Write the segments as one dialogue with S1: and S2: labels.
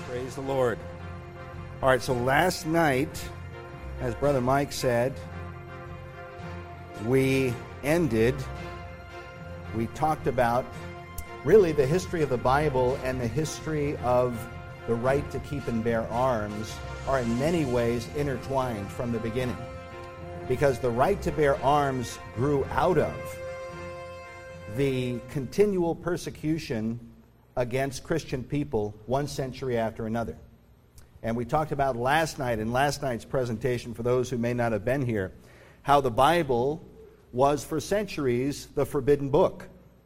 S1: Praise the Lord. All right, so last night, as Brother Mike said, we talked about really the history of the Bible, and the history of the right to keep and bear arms are in many ways intertwined from the beginning. Because the right to bear arms grew out of the continual persecution against Christian people one century after another. And we talked about last night, in last night's presentation, for those who may not have been here, how the Bible was for centuries the forbidden book,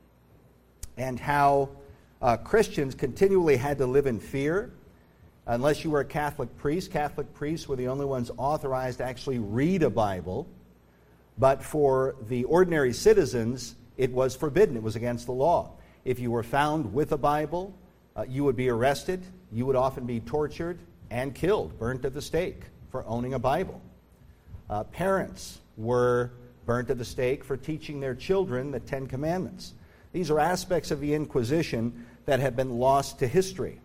S1: and how Christians continually had to live in fear. Unless you were a Catholic priest were the only ones authorized to actually read a Bible. But for the ordinary citizens, it was forbidden. It was against the law. If you were found with a Bible, you would be arrested. You would often be tortured and killed, burnt at the stake for owning a Bible. Parents were burnt at the stake for teaching their children the Ten Commandments. These are aspects of the Inquisition that have been lost to history.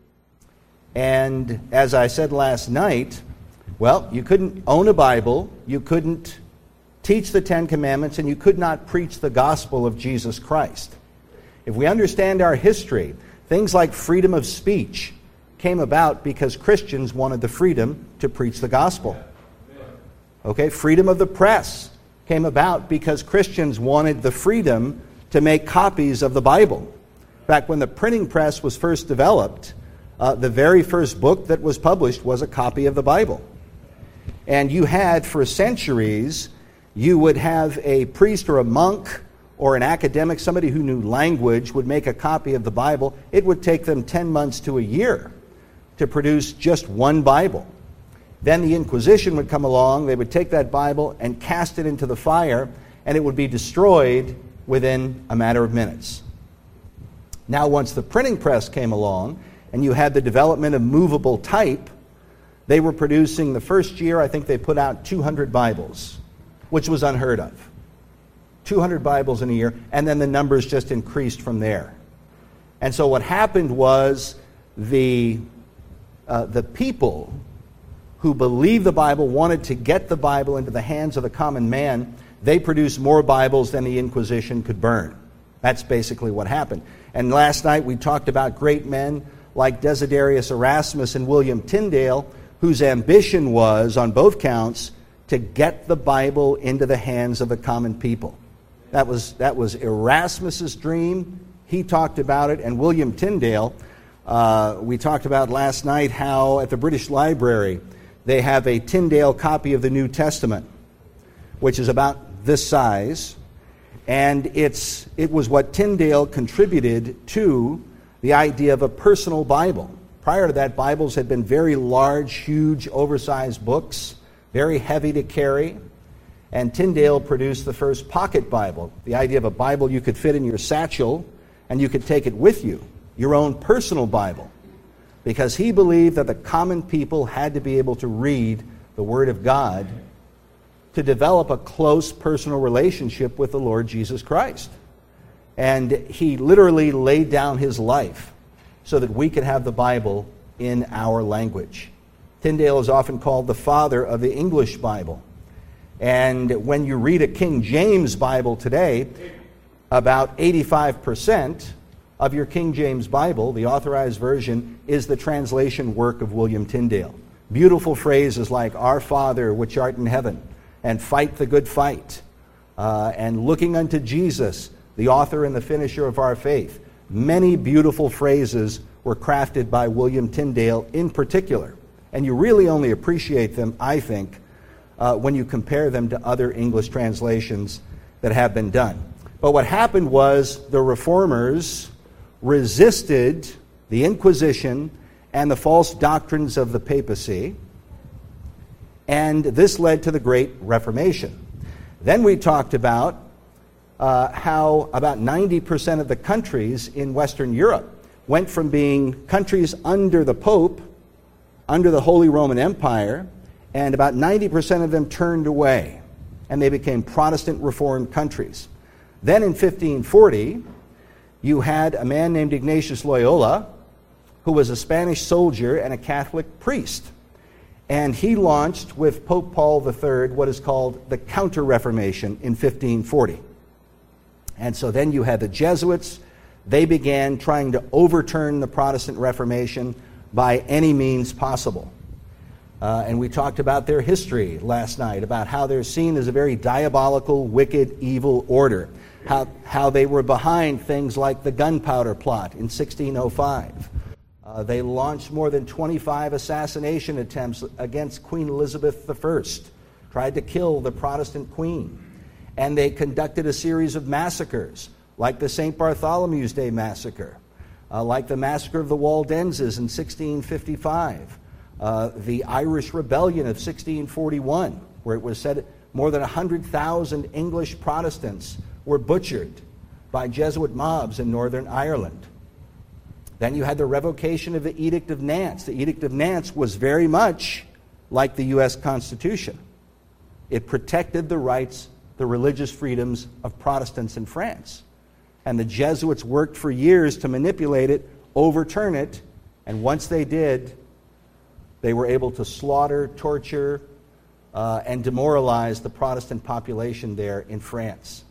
S1: And as I said last night, well, you couldn't own a Bible, you couldn't teach the Ten Commandments, and you could not preach the gospel of Jesus Christ. If we understand our history, things like freedom of speech came about because Christians wanted the freedom to preach the gospel. Okay, freedom of the press came about because Christians wanted the freedom to make copies of the Bible. In fact, when the printing press was first developed, the very first book that was published was a copy of the Bible. And you had, for centuries, you would have a priest or a monk or an academic, somebody who knew language, would make a copy of the Bible. It would take them 10 months to a year to produce just one Bible. Then the Inquisition would come along, they would take that Bible and cast it into the fire, and it would be destroyed within a matter of minutes. Now, once the printing press came along, and you had the development of movable type, they were producing, the first year, I think they put out 200 Bibles, which was unheard of. 200 Bibles in a year, and then the numbers just increased from there. And so what happened was the people who believed the Bible wanted to get the Bible into the hands of the common man. They produced more Bibles than the Inquisition could burn. That's basically what happened. And last night we talked about great men like Desiderius Erasmus and William Tyndale, whose ambition was, on both counts, to get the Bible into the hands of the common people. That was Erasmus's dream. He talked about it. And William Tyndale, we talked about last night how at the British Library they have a Tyndale copy of the New Testament, which is about this size. And it was what Tyndale contributed to the idea of a personal Bible. Prior to that, Bibles had been very large, huge, oversized books, very heavy to carry. And Tyndale produced the first pocket Bible, the idea of a Bible you could fit in your satchel and you could take it with you, your own personal Bible, because he believed that the common people had to be able to read the Word of God to develop a close personal relationship with the Lord Jesus Christ. And he literally laid down his life so that we could have the Bible in our language. Tyndale is often called the father of the English Bible. And when you read a King James Bible today, about 85% of your King James Bible, the authorized version, is the translation work of William Tyndale. Beautiful phrases like, "Our Father, which art in heaven," and "Fight the good fight," and "Looking unto Jesus, the author and the finisher of our faith." Many beautiful phrases were crafted by William Tyndale in particular. And you really only appreciate them, I think, when you compare them to other English translations that have been done. But what happened was the Reformers resisted the Inquisition and the false doctrines of the papacy, and this led to the Great Reformation. Then we talked about how about 90% of the countries in Western Europe went from being countries under the Pope, under the Holy Roman Empire, and about 90% of them turned away, and they became Protestant Reformed countries. Then in 1540, you had a man named Ignatius Loyola, who was a Spanish soldier and a Catholic priest. And he launched with Pope Paul III what is called the Counter-Reformation in 1540. And so then you had the Jesuits. They began trying to overturn the Protestant Reformation by any means possible. And we talked about their history last night, about how they're seen as a very diabolical, wicked, evil order, how they were behind things like the Gunpowder Plot in 1605. They launched more than 25 assassination attempts against Queen Elizabeth I, tried to kill the Protestant queen. And they conducted a series of massacres, like the St. Bartholomew's Day Massacre, like the Massacre of the Waldenses in 1655, the Irish Rebellion of 1641, where it was said more than 100,000 English Protestants were butchered by Jesuit mobs in Northern Ireland. Then you had the revocation of the Edict of Nantes. The Edict of Nantes was very much like the U.S. Constitution. It protected the rights, the religious freedoms of Protestants in France. And the Jesuits worked for years to manipulate it, overturn it, and once they did, they were able to slaughter, torture, and demoralize the Protestant population there in France.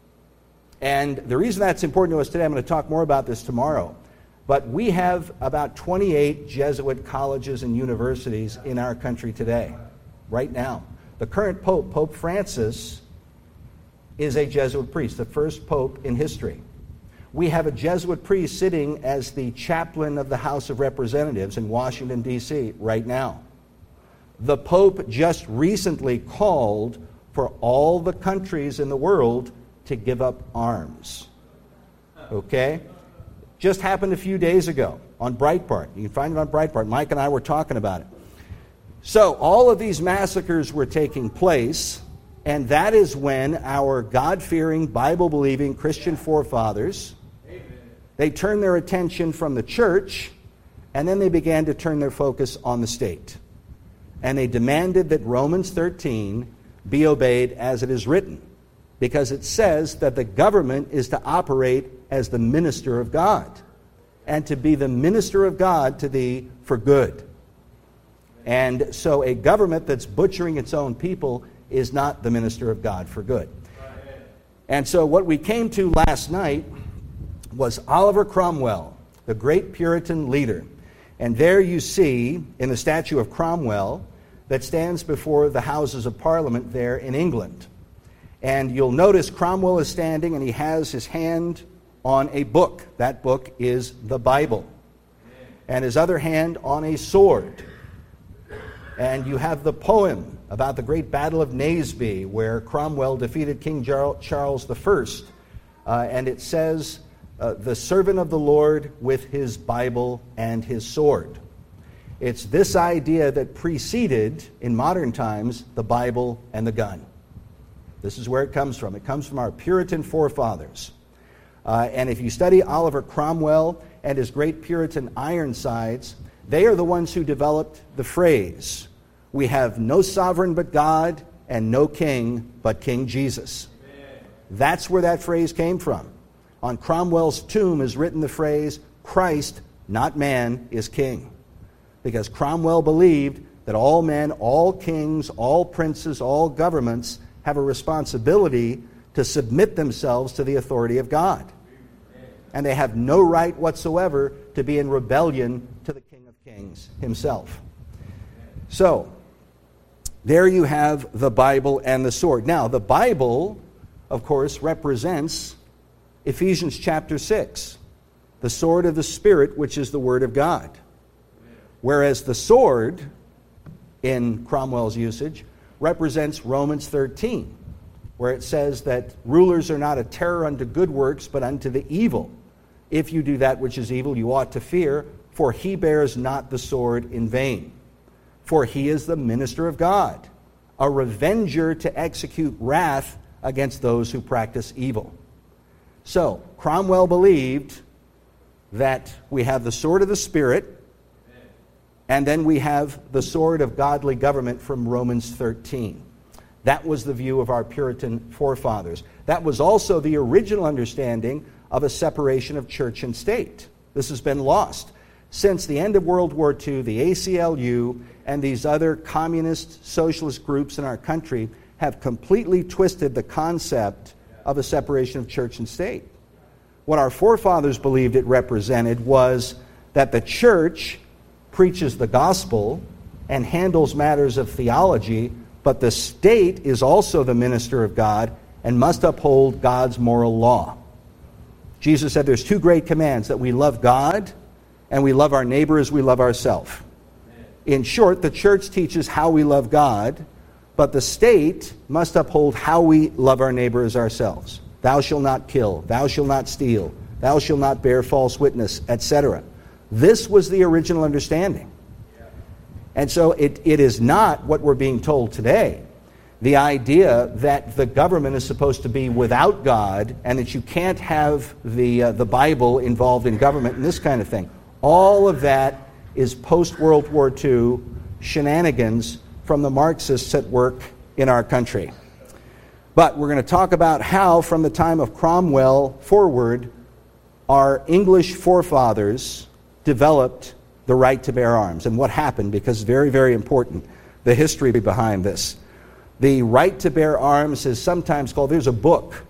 S1: And the reason that's important to us today, I'm going to talk more about this tomorrow, but we have about 28 Jesuit colleges and universities in our country today, right now. The current Pope, Pope Francis, is a Jesuit priest, the first pope in history. We have a Jesuit priest sitting as the chaplain of the House of Representatives in Washington, D.C. right now. The Pope just recently called for all the countries in the world to give up arms. Okay? Just happened a few days ago on Breitbart. You can find it on Breitbart. Mike and I were talking about it. So all of these massacres were taking place, and that is when our God-fearing, Bible-believing Christian forefathers, they turned their attention from the church, and then they began to turn their focus on the state. And they demanded that Romans 13 be obeyed as it is written, because it says that the government is to operate as the minister of God, and to be the minister of God to thee for good. And so a government that's butchering its own people is not the minister of God for good. And so what we came to last night was Oliver Cromwell, the great Puritan leader. And there you see, in the statue of Cromwell, that stands before the Houses of Parliament there in England. And you'll notice Cromwell is standing and he has his hand on a book. That book is the Bible. And his other hand on a sword. And you have the poem about the great Battle of Naseby, where Cromwell defeated King Charles I. And it says, the servant of the Lord with his Bible and his sword. It's this idea that preceded, in modern times, the Bible and the gun. This is where it comes from. It comes from our Puritan forefathers. And if you study Oliver Cromwell and his great Puritan Ironsides, they are the ones who developed the phrase, "We have no sovereign but God and no king but King Jesus." Amen. That's where that phrase came from. On Cromwell's tomb is written the phrase, "Christ, not man, is king." Because Cromwell believed that all men, all kings, all princes, all governments have a responsibility to submit themselves to the authority of God. And they have no right whatsoever to be in rebellion to the King of Kings himself. So, there you have the Bible and the sword. Now, the Bible, of course, represents Ephesians chapter 6, the sword of the Spirit, which is the Word of God. Whereas the sword, in Cromwell's usage, represents Romans 13, where it says that rulers are not a terror unto good works, but unto the evil. If you do that which is evil, you ought to fear, for he bears not the sword in vain. For he is the minister of God, a revenger to execute wrath against those who practice evil. So, Cromwell believed that we have the sword of the Spirit, and then we have the sword of godly government from Romans 13. That was the view of our Puritan forefathers. That was also the original understanding of a separation of church and state. This has been lost. since the end of World War II, the ACLU and these other communist socialist groups in our country have completely twisted the concept of a separation of church and state. What our forefathers believed it represented was that the church preaches the gospel and handles matters of theology, but the state is also the minister of God and must uphold God's moral law. Jesus said there's two great commands, that we love God and we love our neighbor as we love ourselves. In short, the church teaches how we love God, but the state must uphold how we love our neighbor as ourselves. Thou shalt not kill, thou shalt not steal, thou shalt not bear false witness, etc. This was the original understanding. And so it is not what we're being told today. The idea that the government is supposed to be without God and that you can't have the Bible involved in government and this kind of thing. All of that is post-World War II shenanigans from the Marxists at work in our country. But we're going to talk about how, from the time of Cromwell forward, our English forefathers developed the right to bear arms and what happened, because it's very, very important, the history behind this. The right to bear arms is sometimes called, there's a book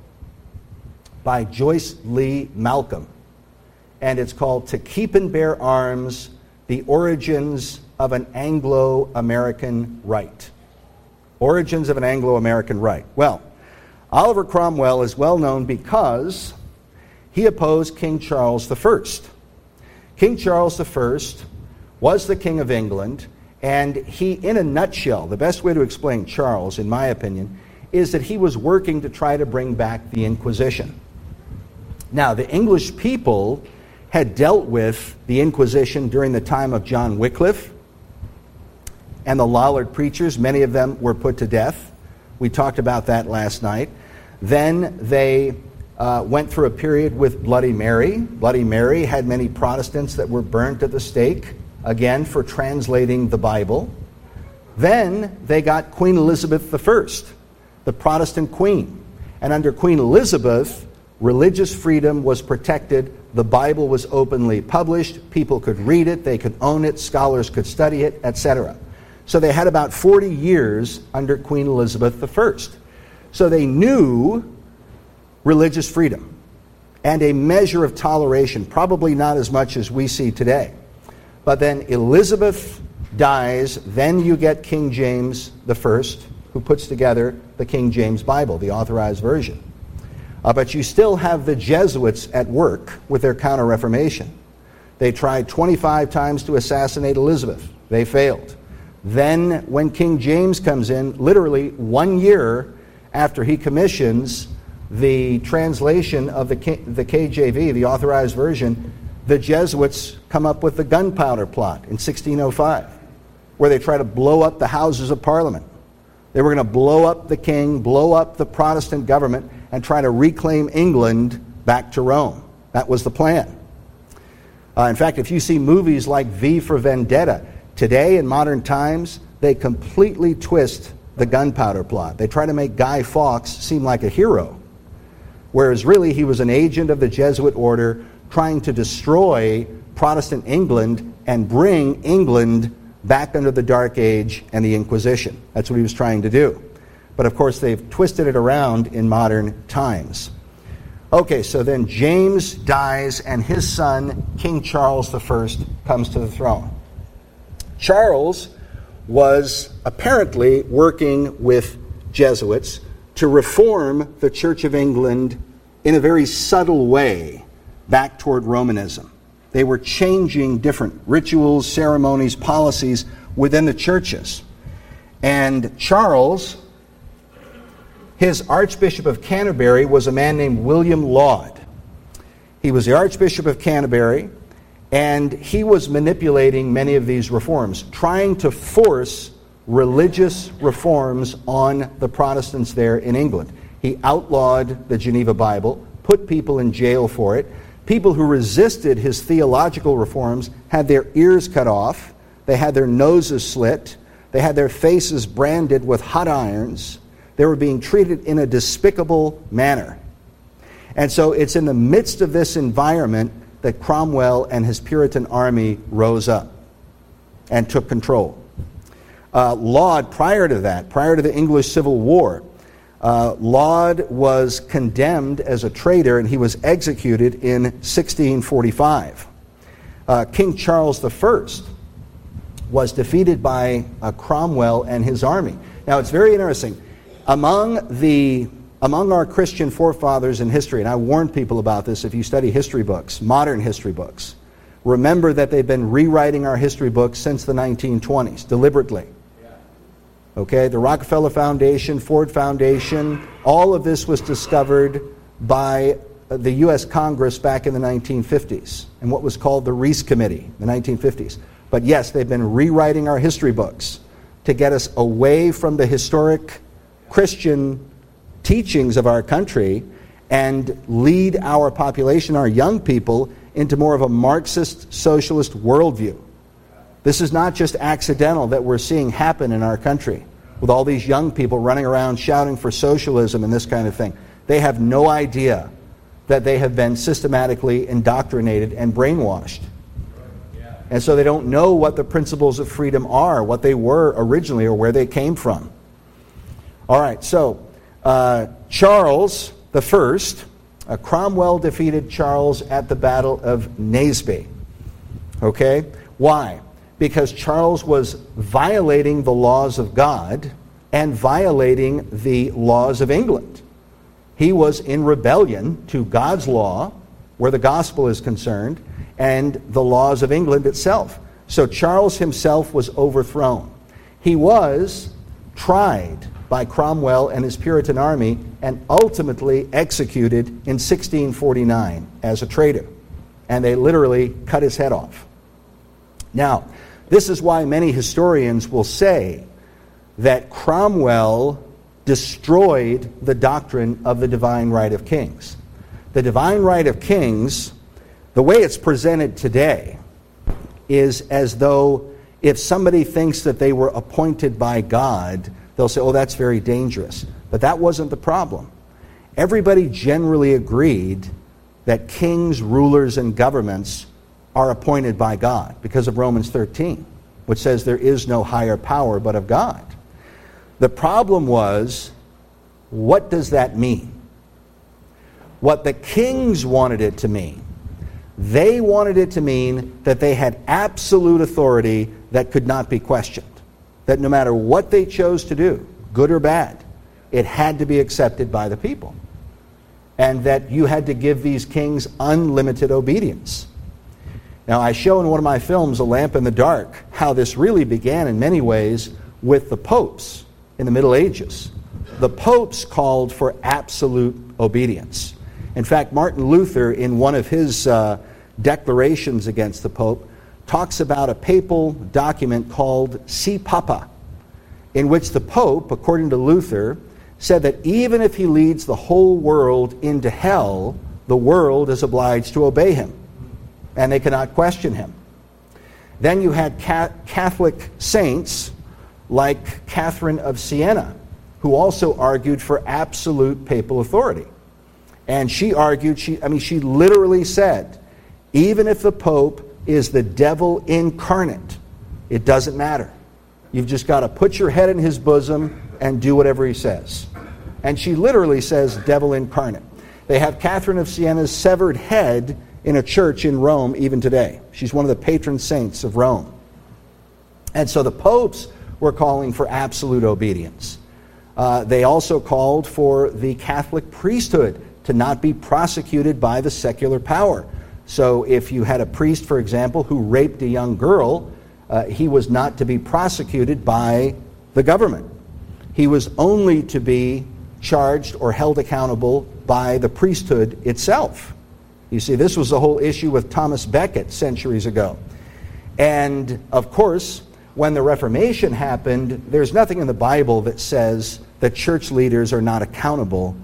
S1: by Joyce Lee Malcolm, and it's called To Keep and Bear Arms, The Origins of an Anglo-American Right. Origins of an Anglo-American Right. Well, Oliver Cromwell is well known because he opposed King Charles I. King Charles I was the King of England, and he, in a nutshell, the best way to explain Charles, in my opinion, is that he was working to try to bring back the Inquisition. Now, the English people had dealt with the Inquisition during the time of John Wycliffe and the Lollard preachers. Many of them were put to death. We talked about that last night. Then they went through a period with Bloody Mary. Bloody Mary had many Protestants that were burnt at the stake, again, for translating the Bible. Then they got Queen Elizabeth I, the Protestant queen. And under Queen Elizabeth, religious freedom was protected. The Bible was openly published. People could read it. They could own it. Scholars could study it, etc. So they had about 40 years under Queen Elizabeth I. So they knew religious freedom and a measure of toleration, probably not as much as we see today. But then Elizabeth dies, then you get King James I, who puts together the King James Bible, the Authorized Version. But you still have the Jesuits at work with their Counter-Reformation. They tried 25 times to assassinate Elizabeth. They failed. Then when King James comes in, literally 1 year after he commissions the translation of the KJV, the Authorized Version, the Jesuits come up with the Gunpowder Plot in 1605, where they try to blow up the Houses of Parliament. They were going to blow up the king, blow up the Protestant government, and try to reclaim England back to Rome. That was the plan. In fact, if you see movies like V for Vendetta, today in modern times, they completely twist the Gunpowder Plot. They try to make Guy Fawkes seem like a hero, whereas really he was an agent of the Jesuit order trying to destroy Protestant England and bring England back under the Dark Age and the Inquisition. That's what he was trying to do. But of course they've twisted it around in modern times. Okay, so then James dies and his son, King Charles I, comes to the throne. Charles was apparently working with Jesuits to reform the Church of England in a very subtle way back toward Romanism. They were changing different rituals, ceremonies, policies within the churches. And Charles, his Archbishop of Canterbury, was a man named William Laud. He was the Archbishop of Canterbury, and he was manipulating many of these reforms, trying to force religious reforms on the Protestants there in England. He outlawed the Geneva Bible, put people in jail for it. People who resisted his theological reforms had their ears cut off, they had their noses slit, they had their faces branded with hot irons. They were being treated in a despicable manner. And so it's in the midst of this environment that Cromwell and his Puritan army rose up and took control. Laud, prior to that, prior to the English Civil War, Laud was condemned as a traitor, and he was executed in 1645. King Charles I was defeated by Cromwell and his army. Now, it's very interesting. Among our Christian forefathers in history, and I warn people about this if you study history books, modern history books, remember that they've been rewriting our history books since the 1920s, deliberately. Okay, the Rockefeller Foundation, Ford Foundation, all of this was discovered by the U.S. Congress back in the 1950s, and what was called the Reece Committee, the 1950s. But yes, they've been rewriting our history books to get us away from the historic Christian teachings of our country and lead our population, our young people, into more of a Marxist, socialist worldview. This is not just accidental that we're seeing happen in our country with all these young people running around shouting for socialism and this kind of thing. They have no idea that they have been systematically indoctrinated and brainwashed. And so they don't know what the principles of freedom are, what they were originally or where they came from. All right, so Charles I, Cromwell defeated Charles at the Battle of Naseby. Okay? Why? Because Charles was violating the laws of God and violating the laws of England. He was in rebellion to God's law, where the gospel is concerned, and the laws of England itself. So Charles himself was overthrown. He was tried by Cromwell and his Puritan army and ultimately executed in 1649 as a traitor. And they literally cut his head off. Now, this is why many historians will say that Cromwell destroyed the doctrine of the divine right of kings. The divine right of kings, the way it's presented today, is as though if somebody thinks that they were appointed by God, they'll say, oh, that's very dangerous. But that wasn't the problem. Everybody generally agreed that kings, rulers, and governments are appointed by God because of Romans 13, which says there is no higher power but of God. The problem was, what does that mean? What the kings wanted it to mean, they wanted it to mean that they had absolute authority that could not be questioned. That no matter what they chose to do, good or bad, it had to be accepted by the people. And that you had to give these kings unlimited obedience. Now, I show in one of my films, A Lamp in the Dark, how this really began in many ways with the popes in the Middle Ages. The popes called for absolute obedience. In fact, Martin Luther, in one of his declarations against the pope, talks about a papal document called Si Papa, in which the pope, according to Luther, said that even if he leads the whole world into hell, the world is obliged to obey him, and they cannot question him. Then you had Catholic saints like Catherine of Siena, who also argued for absolute papal authority. And she argued, she literally said, even if the Pope is the devil incarnate, it doesn't matter. You've just got to put your head in his bosom and do whatever he says. And she literally says devil incarnate. They have Catherine of Siena's severed head in a church in Rome even today. She's one of the patron saints of Rome. And so the popes were calling for absolute obedience. They also called for the Catholic priesthood to not be prosecuted by the secular power. So if you had a priest, for example, who raped a young girl, he was not to be prosecuted by the government. He was only to be charged or held accountable by the priesthood itself. You see, this was the whole issue with Thomas Becket centuries ago. And, of course, when the Reformation happened, there's nothing in the Bible that says that church leaders are not accountable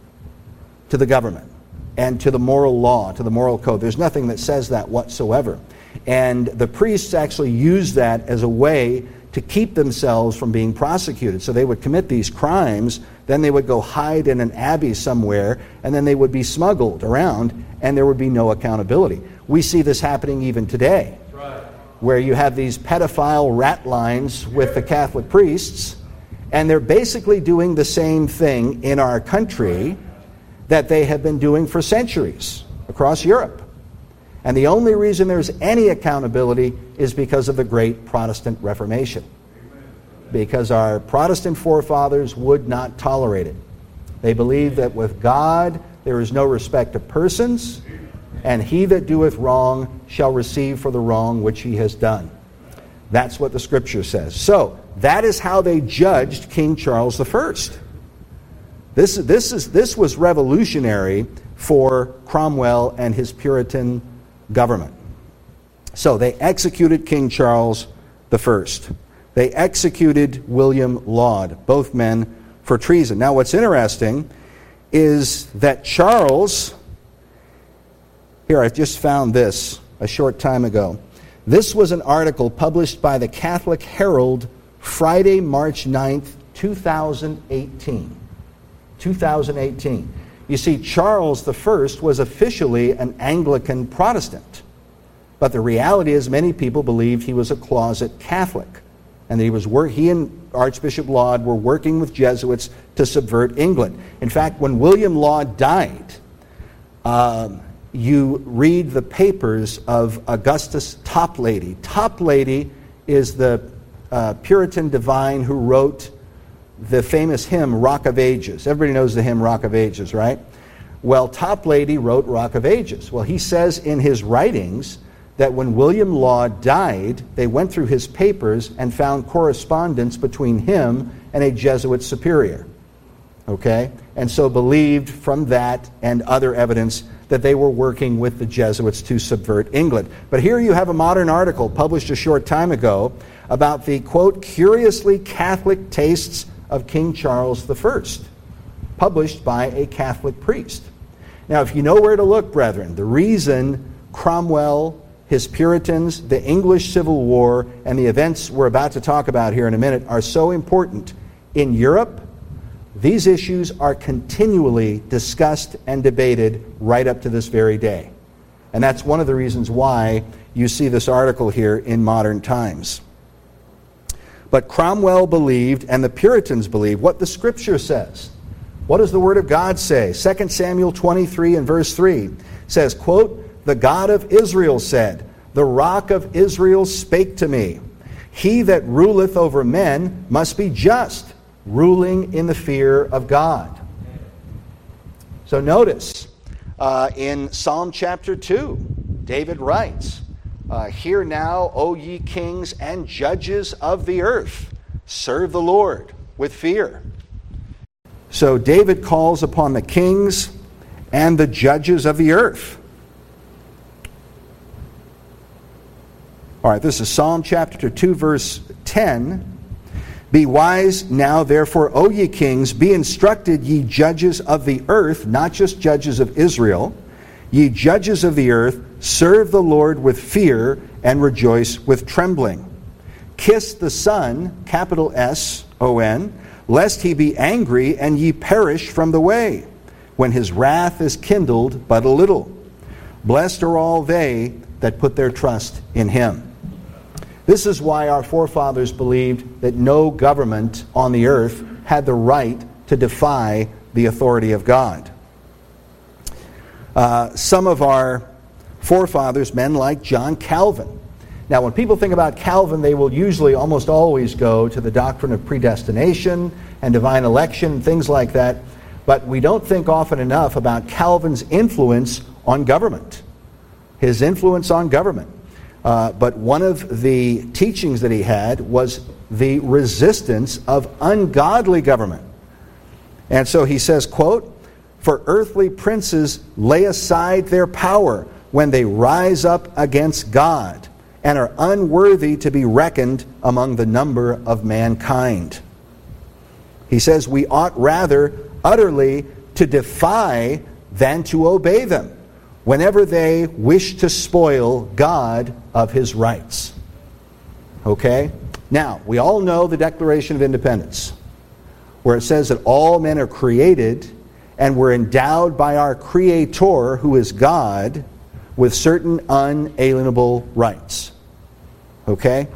S1: to the government and to the moral law, to the moral code. There's nothing that says that whatsoever. And the priests actually used that as a way to keep themselves from being prosecuted. So they would commit these crimes, then they would go hide in an abbey somewhere, and then they would be smuggled around, and there would be no accountability. We see this happening even today, where you have these pedophile rat lines with the Catholic priests, and they're basically doing the same thing in our country that they have been doing for centuries across Europe. And the only reason there's any accountability is because of the great Protestant Reformation. Because our Protestant forefathers would not tolerate it. They believed that with God there is no respect of persons, and he that doeth wrong shall receive for the wrong which he has done. That's what the Scripture says. So, that is how they judged King Charles I. This was revolutionary for Cromwell and his Puritan government. So they executed King Charles I. They executed William Laud, both men for treason. Now what's interesting is that Charles, here I just found this a short time ago. This was an article published by the Catholic Herald Friday, March 9th, 2018. 2018. You see, Charles I was officially an Anglican Protestant. But the reality is many people believed he was a closet Catholic. And that he and Archbishop Laud were working with Jesuits to subvert England. In fact, when William Laud died, you read the papers of Augustus Toplady. Toplady is the Puritan divine who wrote the famous hymn, Rock of Ages. Everybody knows the hymn, Rock of Ages, right? Well, Toplady wrote Rock of Ages. Well, he says in his writings that when William Laud died, they went through his papers and found correspondence between him and a Jesuit superior. Okay? And so believed from that and other evidence that they were working with the Jesuits to subvert England. But here you have a modern article published a short time ago about the, quote, curiously Catholic tastes of King Charles I, published by a Catholic priest. Now, if you know where to look, brethren, the reason Cromwell, his Puritans, the English Civil War, and the events we're about to talk about here in a minute are so important in Europe, these issues are continually discussed and debated right up to this very day. And that's one of the reasons why you see this article here in Modern Times. But Cromwell believed, and the Puritans believed, what the Scripture says. What does the Word of God say? 2 Samuel 23 and verse 3 says, quote, "The God of Israel said, the Rock of Israel spake to me. He that ruleth over men must be just, ruling in the fear of God." So notice, in Psalm chapter 2, David writes, "Hear now, O ye kings and judges of the earth, serve the Lord with fear." So David calls upon the kings and the judges of the earth. All right, this is Psalm chapter 2, verse 10. "Be wise now, therefore, O ye kings, be instructed, ye judges of the earth," not just judges of Israel, "ye judges of the earth, serve the Lord with fear and rejoice with trembling. Kiss the Son," capital S-O-N, "lest he be angry and ye perish from the way, when his wrath is kindled but a little. Blessed are all they that put their trust in him." This is why our forefathers believed that no government on the earth had the right to defy the authority of God. Some of our forefathers, men like John Calvin. Now, when people think about Calvin, they will usually almost always go to the doctrine of predestination and divine election and things like that. But we don't think often enough about Calvin's influence on government. His influence on government. But one of the teachings that he had was the resistance of ungodly government. And so he says, quote, "For earthly princes lay aside their power when they rise up against God, and are unworthy to be reckoned among the number of mankind." He says we ought rather utterly to defy than to obey them whenever they wish to spoil God of his rights. Okay? Now, we all know the Declaration of Independence, where it says that all men are created and we're endowed by our Creator, who is God, with certain unalienable rights. Okay?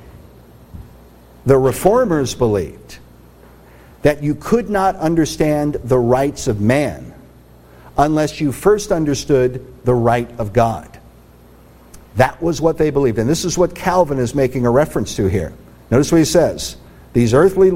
S1: The Reformers believed that you could not understand the rights of man unless you first understood the right of God. That was what they believed. And this is what Calvin is making a reference to here. Notice what he says. These earthly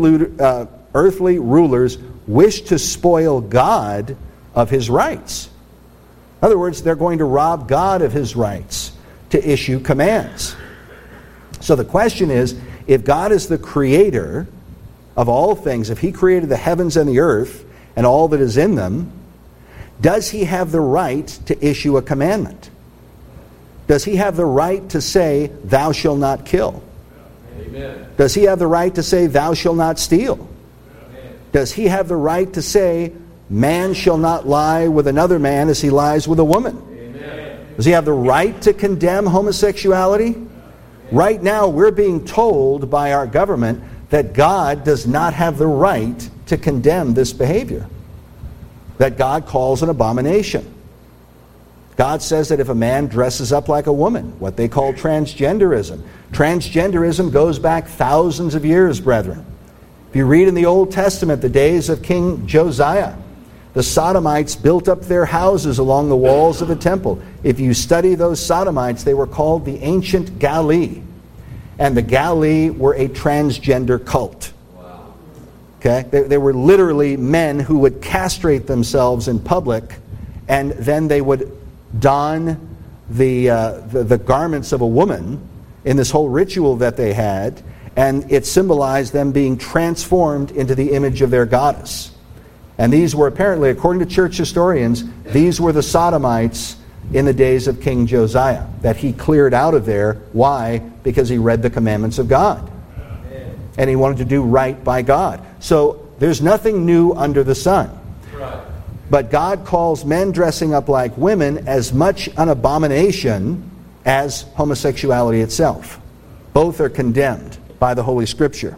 S1: rulers wish to spoil God of his rights. In other words, they're going to rob God of his rights to issue commands. So the question is, if God is the creator of all things, if he created the heavens and the earth and all that is in them, does he have the right to issue a commandment? Does he have the right to say, thou shalt not kill? Amen. Does he have the right to say, thou shalt not steal? Amen. Does he have the right to say, man shall not lie with another man as he lies with a woman? Amen. Does he have the right to condemn homosexuality? Amen. Right now, we're being told by our government that God does not have the right to condemn this behavior, that God calls an abomination. God says that if a man dresses up like a woman, what they call transgenderism. Transgenderism goes back thousands of years, brethren. If you read in the Old Testament, the days of King Josiah, the Sodomites built up their houses along the walls of the temple. If you study those Sodomites, they were called the ancient Galli. And the Galli were a transgender cult. Wow. Okay? They were literally men who would castrate themselves in public, and then they would don the garments of a woman in this whole ritual that they had, and it symbolized them being transformed into the image of their goddess. And these were apparently, according to church historians, these were the Sodomites in the days of King Josiah that he cleared out of there. Why? Because he read the commandments of God. And he wanted to do right by God. So there's nothing new under the sun. But God calls men dressing up like women as much an abomination as homosexuality itself. Both are condemned by the Holy Scripture.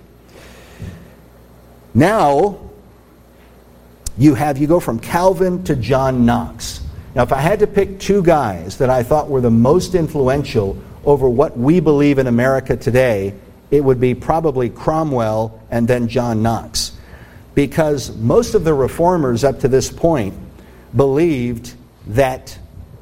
S1: Now, you go from Calvin to John Knox. Now, if I had to pick two guys that I thought were the most influential over what we believe in America today, it would be probably Cromwell and then John Knox. Because most of the reformers up to this point believed that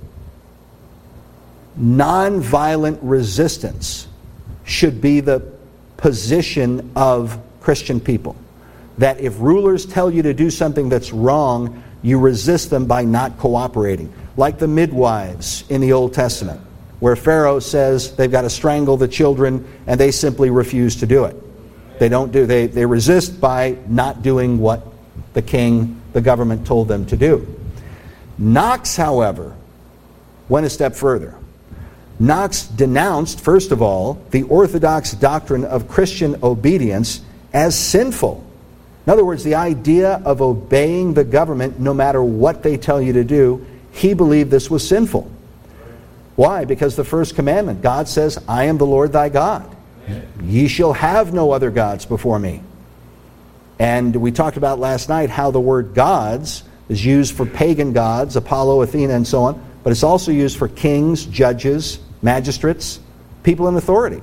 S1: nonviolent resistance should be the position of Christian people. That if rulers tell you to do something that's wrong, you resist them by not cooperating. Like the midwives in the Old Testament, where Pharaoh says they've got to strangle the children and they simply refuse to do it. They resist by not doing what the king, the government told them to do. Knox, however, went a step further. Knox denounced, first of all, the orthodox doctrine of Christian obedience as sinful. In other words, the idea of obeying the government no matter what they tell you to do, he believed this was sinful. Why? Because the first commandment, God says, I am the Lord thy God. Ye shall have no other gods before me. And we talked about last night how the word gods is used for pagan gods, Apollo, Athena, and so on, but it's also used for kings, judges, magistrates, people in authority.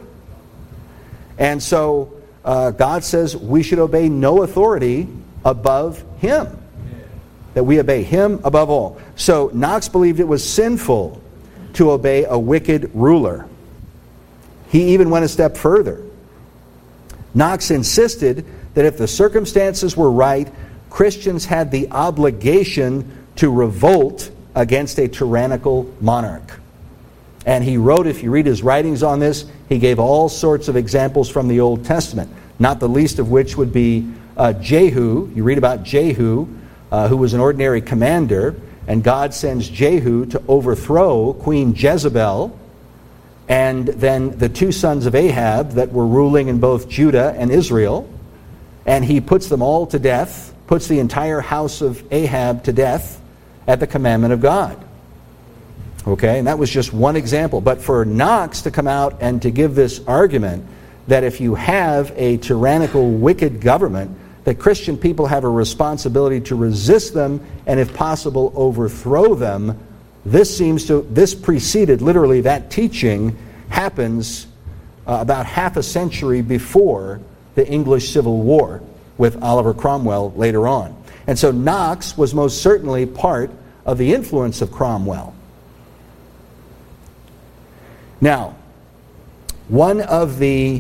S1: And so God says we should obey no authority above him, that we obey him above all. So Knox believed it was sinful to obey a wicked ruler. He even went a step further. Knox insisted that if the circumstances were right, Christians had the obligation to revolt against a tyrannical monarch. And he wrote, if you read his writings on this, he gave all sorts of examples from the Old Testament, not the least of which would be Jehu. You read about Jehu, who was an ordinary commander, and God sends Jehu to overthrow Queen Jezebel, and then the two sons of Ahab that were ruling in both Judah and Israel, and he puts them all to death, puts the entire house of Ahab to death at the commandment of God. Okay, and that was just one example. But for Knox to come out and to give this argument that if you have a tyrannical, wicked government, that Christian people have a responsibility to resist them and, if possible, overthrow them. This preceded, literally, that teaching happens about half a century before the English Civil War with Oliver Cromwell later on. And so Knox was most certainly part of the influence of Cromwell. Now, one of the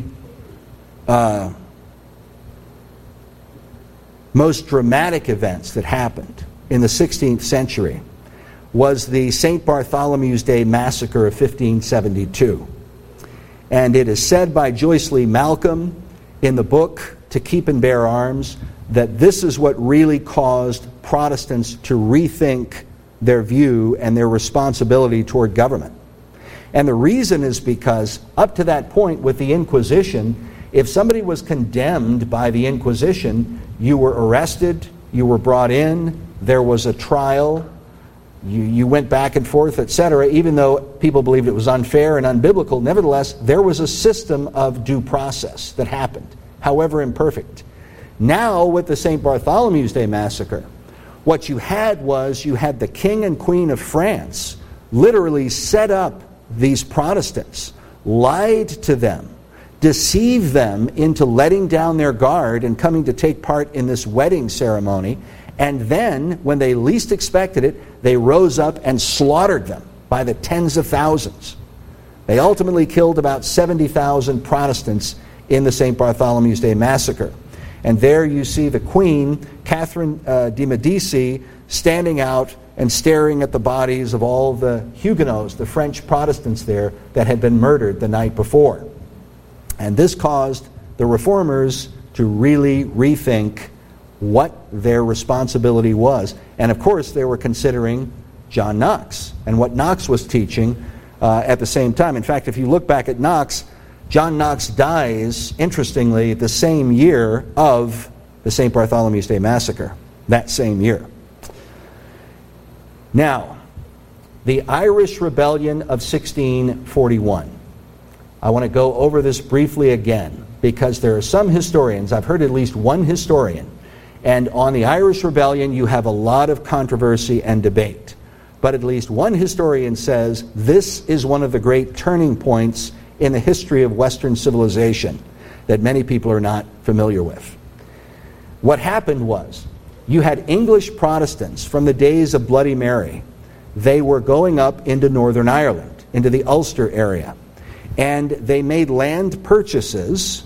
S1: most dramatic events that happened in the 16th century was the St. Bartholomew's Day massacre of 1572. And it is said by Joyce Lee Malcolm in the book To Keep and Bear Arms that this is what really caused Protestants to rethink their view and their responsibility toward government. And the reason is because up to that point with the Inquisition, if somebody was condemned by the Inquisition, you were arrested, you were brought in, there was a trial, you went back and forth, etc. Even though people believed it was unfair and unbiblical, nevertheless, there was a system of due process that happened, however imperfect. Now, with the St. Bartholomew's Day massacre, what you had was you had the King and Queen of France literally set up these Protestants, lied to them, deceived them into letting down their guard and coming to take part in this wedding ceremony. And then, when they least expected it, they rose up and slaughtered them by the tens of thousands. They ultimately killed about 70,000 Protestants in the St. Bartholomew's Day massacre. And there you see the Queen, Catherine de' Medici, standing out and staring at the bodies of all the Huguenots, the French Protestants there, that had been murdered the night before. And this caused the Reformers to really rethink what their responsibility was. And of course, they were considering John Knox and what Knox was teaching at the same time. In fact, if you look back at Knox, John Knox dies, interestingly, the same year of the St. Bartholomew's Day massacre, that same year. Now, the Irish Rebellion of 1641. I want to go over this briefly again, because there are some historians, I've heard at least one historian, and on the Irish Rebellion you have a lot of controversy and debate. But at least one historian says this is one of the great turning points in the history of Western civilization that many people are not familiar with. What happened was, you had English Protestants from the days of Bloody Mary. They were going up into Northern Ireland, into the Ulster area. And they made land purchases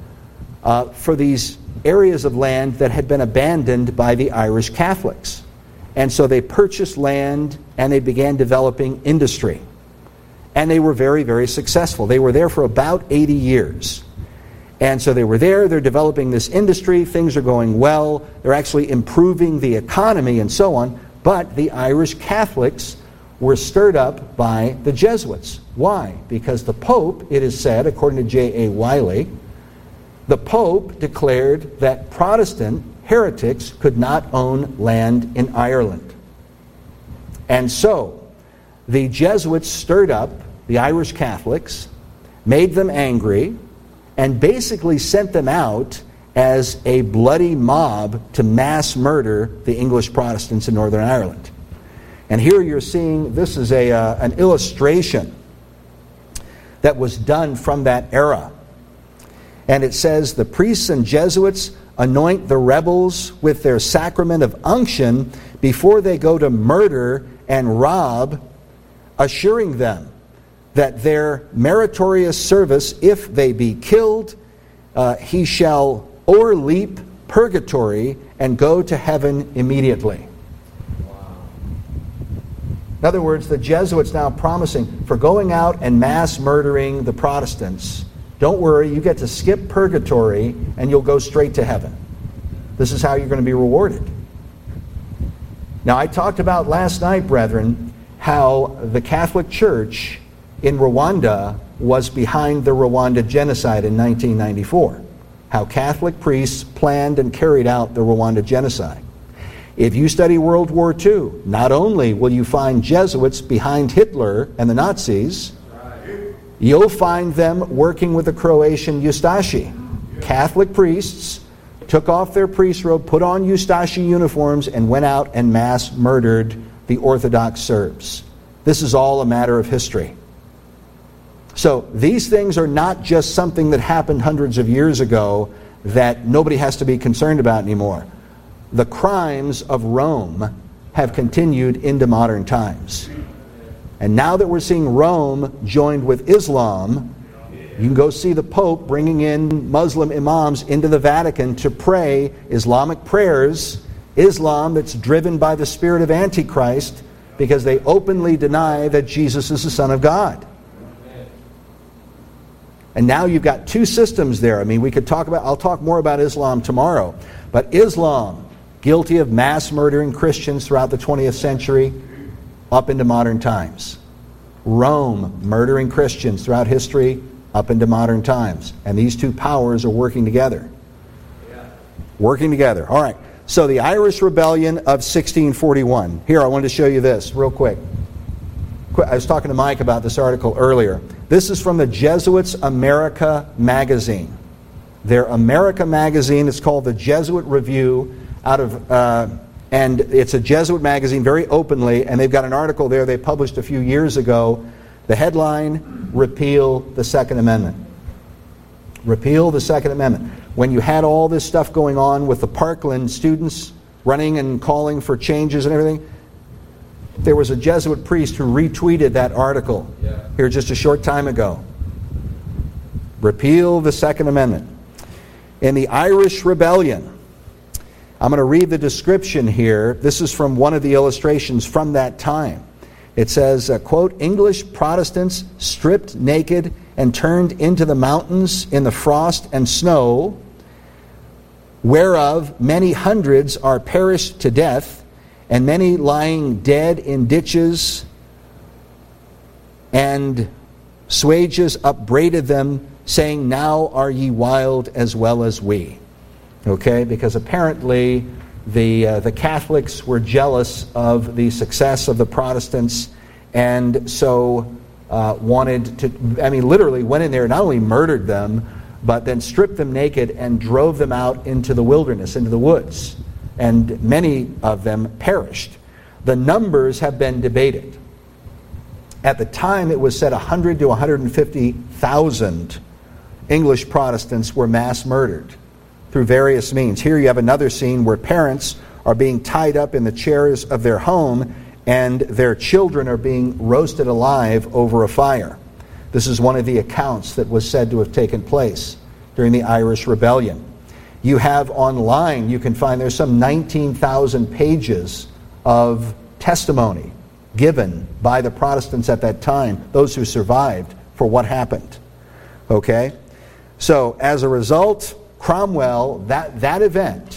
S1: for these areas of land that had been abandoned by the Irish Catholics. And so they purchased land and they began developing industry. And they were very, very successful. They were there for about 80 years. And so they were there, they're developing this industry, things are going well, they're actually improving the economy and so on. But the Irish Catholics were stirred up by the Jesuits. Why? Because the Pope, it is said, according to J.A. Wiley, the Pope declared that Protestant heretics could not own land in Ireland. And so the Jesuits stirred up the Irish Catholics, made them angry, and basically sent them out as a bloody mob to mass murder the English Protestants in Northern Ireland. And here you're seeing, this is an illustration that was done from that era. And it says, the priests and Jesuits anoint the rebels with their sacrament of unction before they go to murder and rob, assuring them that their meritorious service, if they be killed, he shall o'erleap purgatory and go to heaven immediately. In other words, the Jesuits now promising for going out and mass murdering the Protestants, don't worry, you get to skip purgatory and you'll go straight to heaven. This is how you're going to be rewarded. Now, I talked about last night, brethren, how the Catholic Church in Rwanda was behind the Rwanda genocide in 1994. How Catholic priests planned and carried out the Rwanda genocide. If you study World War II, not only will you find Jesuits behind Hitler and the Nazis, You'll find them working with the Croatian Ustashi. Catholic priests took off their priest robe, put on Ustashi uniforms, and went out and mass murdered the Orthodox Serbs. This is all a matter of history. So these things are not just something that happened hundreds of years ago that nobody has to be concerned about anymore. The crimes of Rome have continued into modern times. And now that we're seeing Rome joined with Islam, you can go see the Pope bringing in Muslim imams into the Vatican to pray Islamic prayers, Islam that's driven by the spirit of Antichrist, because they openly deny that Jesus is the Son of God. And now you've got two systems there. I mean, I'll talk more about Islam tomorrow, but Islam, guilty of mass murdering Christians throughout the 20th century, up into modern times. Rome, murdering Christians throughout history, up into modern times. And these two powers are working together. Working together. All right. So the Irish Rebellion of 1641. Here, I wanted to show you this real quick. I was talking to Mike about this article earlier. This is from the Jesuits' America magazine. Their America magazine is called the Jesuit Review, and it's a Jesuit magazine very openly, and they've got an article there they published a few years ago. The headline, Repeal the Second Amendment. Repeal the Second Amendment. When you had all this stuff going on with the Parkland students running and calling for changes and everything, there was a Jesuit priest who retweeted that article here just a short time ago. Repeal the Second Amendment. In the Irish Rebellion, I'm going to read the description here. This is from one of the illustrations from that time. It says, quote, English Protestants stripped naked and turned into the mountains in the frost and snow, whereof many hundreds are perished to death, and many lying dead in ditches, and Swages upbraided them, saying, Now are ye wild as well as we. Okay, because apparently the Catholics were jealous of the success of the Protestants, and so literally went in there and not only murdered them, but then stripped them naked and drove them out into the wilderness, into the woods. And many of them perished. The numbers have been debated. At the time, it was said 100 to 150,000 English Protestants were mass murdered through various means. Here you have another scene where parents are being tied up in the chairs of their home and their children are being roasted alive over a fire. This is one of the accounts that was said to have taken place during the Irish Rebellion. You have online, you can find there's some 19,000 pages of testimony given by the Protestants at that time, those who survived, for what happened. Okay? So, as a result, Cromwell, that event,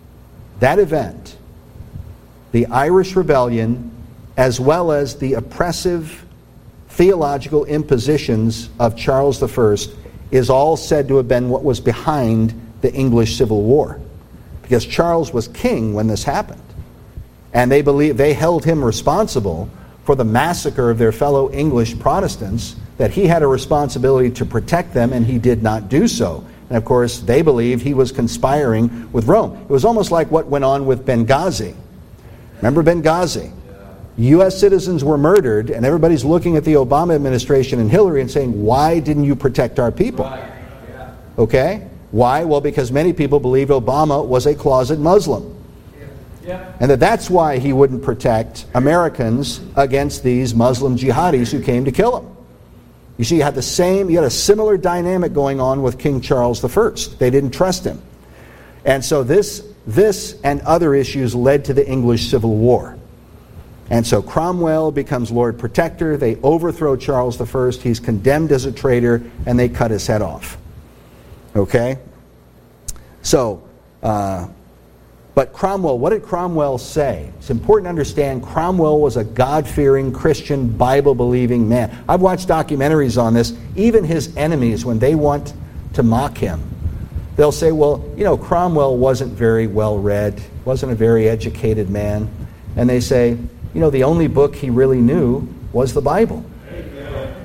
S1: the Irish Rebellion, as well as the oppressive theological impositions of Charles I, is all said to have been what was behind the English Civil War. Because Charles was king when this happened. And they held him responsible for the massacre of their fellow English Protestants, that he had a responsibility to protect them, and he did not do so. And of course, they believed he was conspiring with Rome. It was almost like what went on with Benghazi. Remember Benghazi? U.S. citizens were murdered, and everybody's looking at the Obama administration and Hillary and saying, why didn't you protect our people? Okay? Why? Well, because many people believed Obama was a closet Muslim. And that's why he wouldn't protect Americans against these Muslim jihadis who came to kill him. You see, you had a similar dynamic going on with King Charles I. They didn't trust him. And so this and other issues led to the English Civil War. And so Cromwell becomes Lord Protector. They overthrow Charles I. He's condemned as a traitor, and they cut his head off. Okay? So, but Cromwell, what did Cromwell say? It's important to understand Cromwell was a God-fearing, Christian, Bible-believing man. I've watched documentaries on this. Even his enemies, when they want to mock him, they'll say, well, Cromwell wasn't very well-read, wasn't a very educated man. And they say, the only book he really knew was the Bible.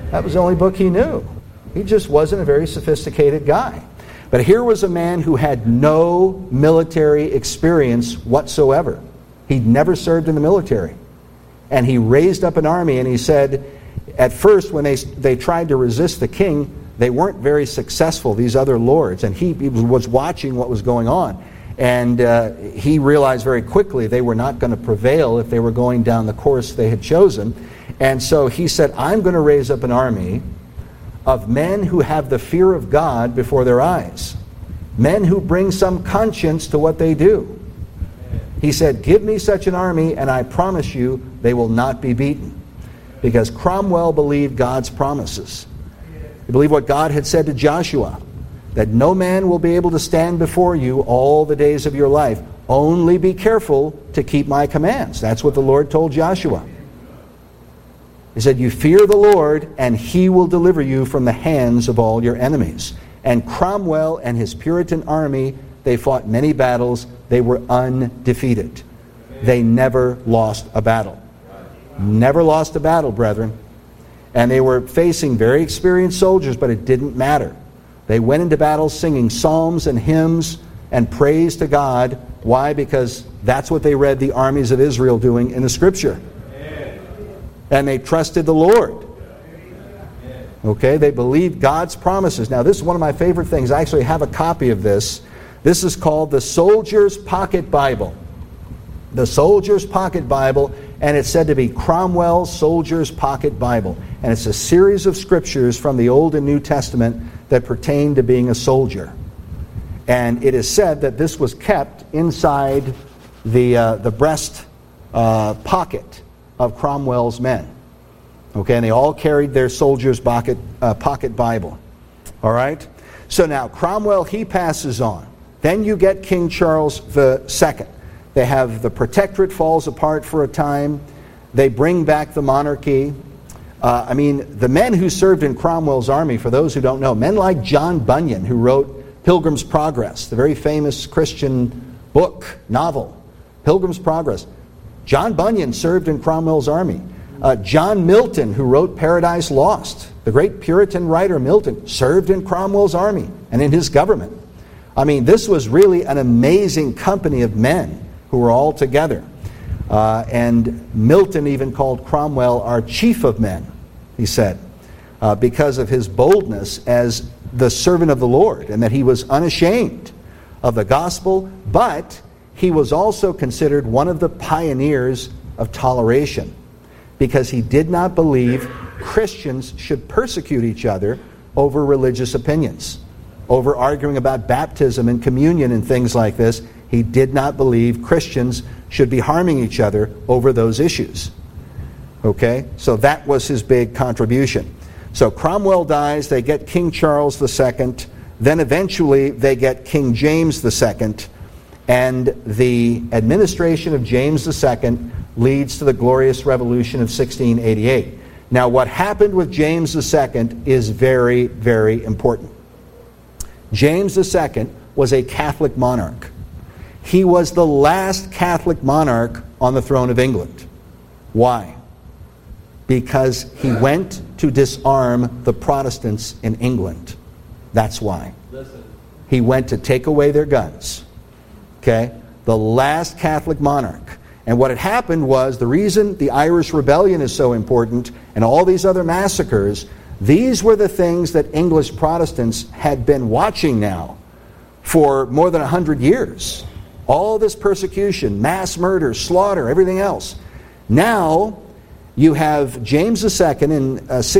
S1: That was the only book he knew. He just wasn't a very sophisticated guy. But here was a man who had no military experience whatsoever. He'd never served in the military. And he raised up an army, and he said, at first when they tried to resist the king, they weren't very successful, these other lords. And he was watching what was going on. And he realized very quickly they were not going to prevail if they were going down the course they had chosen. And so he said, I'm going to raise up an army of men who have the fear of God before their eyes. Men who bring some conscience to what they do. He said, give me such an army, and I promise you they will not be beaten. Because Cromwell believed God's promises. He believed what God had said to Joshua, that no man will be able to stand before you all the days of your life. Only be careful to keep my commands. That's what the Lord told Joshua. He said, you fear the Lord, and he will deliver you from the hands of all your enemies. And Cromwell and his Puritan army, they fought many battles. They were undefeated. They never lost a battle. Never lost a battle, brethren. And they were facing very experienced soldiers, but it didn't matter. They went into battle singing psalms and hymns and praise to God. Why? Because that's what they read the armies of Israel doing in the Scripture. And they trusted the Lord. Okay, they believed God's promises. Now, this is one of my favorite things. I actually have a copy of this. This is called the Soldier's Pocket Bible. The Soldier's Pocket Bible, and it's said to be Cromwell's Soldier's Pocket Bible. And it's a series of scriptures from the Old and New Testament that pertain to being a soldier. And it is said that this was kept inside the breast pocket of Cromwell's men. Okay, and they all carried their soldier's pocket Bible. All right? So now, Cromwell, he passes on. Then you get King Charles II. They have the protectorate falls apart for a time. They bring back the monarchy. The men who served in Cromwell's army, for those who don't know, men like John Bunyan, who wrote Pilgrim's Progress, the very famous Christian novel, Pilgrim's Progress. John Bunyan served in Cromwell's army. John Milton, who wrote Paradise Lost, the great Puritan writer Milton, served in Cromwell's army and in his government. This was really an amazing company of men who were all together. And Milton even called Cromwell our chief of men, he said, because of his boldness as the servant of the Lord, and that he was unashamed of the gospel, but he was also considered one of the pioneers of toleration, because he did not believe Christians should persecute each other over religious opinions, over arguing about baptism and communion and things like this. He did not believe Christians should be harming each other over those issues. Okay? So that was his big contribution. So Cromwell dies, they get King Charles II, then eventually they get King James II, and the administration of James II leads to the Glorious Revolution of 1688. Now, what happened with James II is very, very important. James II was a Catholic monarch. He was the last Catholic monarch on the throne of England. Why? Because he went to disarm the Protestants in England. That's why. He went to take away their guns. Okay? The last Catholic monarch. And what had happened was, the reason the Irish Rebellion is so important and all these other massacres, these were the things that English Protestants had been watching now for more than 100 years. All this persecution, mass murder, slaughter, everything else. Now, you have James II in